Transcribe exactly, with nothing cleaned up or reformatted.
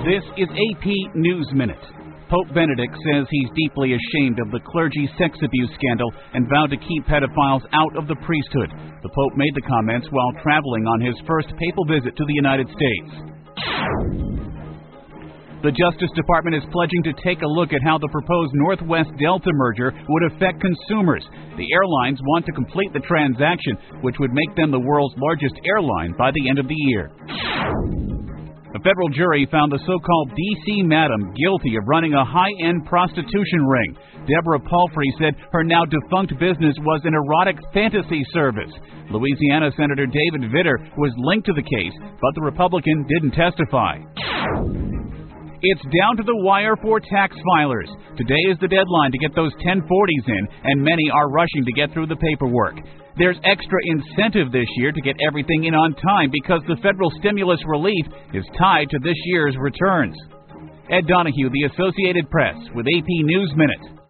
This is A P News Minute. Pope Benedict says he's deeply ashamed of the clergy sex abuse scandal and vowed to keep pedophiles out of the priesthood. The Pope made the comments while traveling on his first papal visit to the United States. The Justice Department is pledging to take a look at how the proposed Northwest Delta merger would affect consumers. The airlines want to complete the transaction, which would make them the world's largest airline by the end of the year. A federal jury found the so-called D C Madam guilty of running a high-end prostitution ring. Deborah Palfrey said her now-defunct business was an erotic fantasy service. Louisiana Senator David Vitter was linked to the case, but the Republican didn't testify. It's down to the wire for tax filers. Today is the deadline to get those ten forties in, and many are rushing to get through the paperwork. There's extra incentive this year to get everything in on time because the federal stimulus relief is tied to this year's returns. Ed Donahue, The Associated Press, with A P News Minute.